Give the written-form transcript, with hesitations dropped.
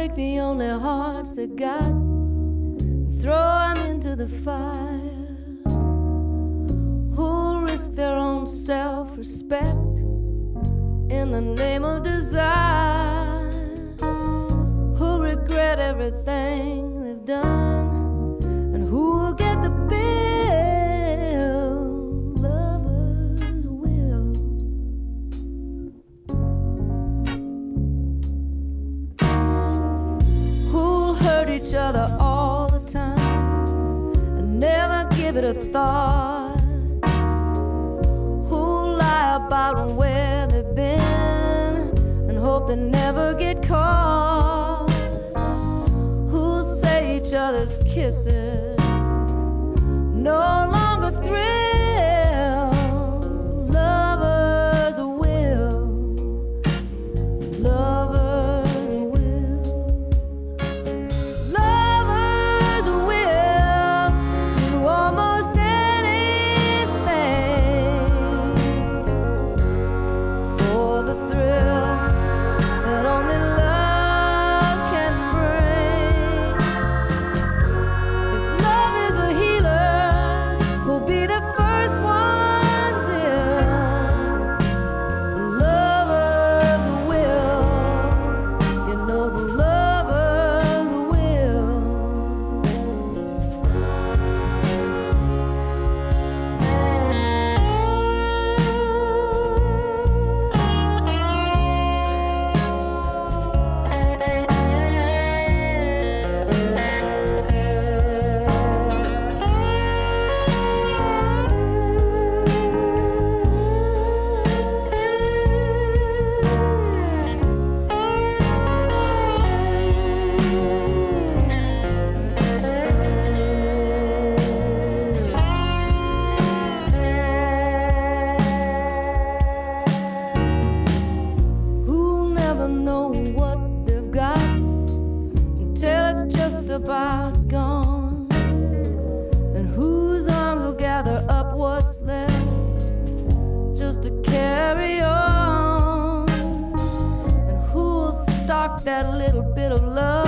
take the only hearts they got and throw them into the fire? Who'll risk their own self-respect in the name of desire? Who'll regret everything they've done? And who'll get the bill? Lovers will. Who'll hurt each other all the time and never give it a thought? Who'll lie about where they've been and hope they never get caught? Who'll say each other's kisses no longer thrill? Lovers will. Lovers will. Lovers will do almost anything for the thrill that only love can bring. If love is a healer, we'll be the first ones in. Lovers will. You know the lovers will. Who'll never know what they've got until it's just about gone? And whose arms will gather up what's left just to carry on? And who'll stock that little bit of love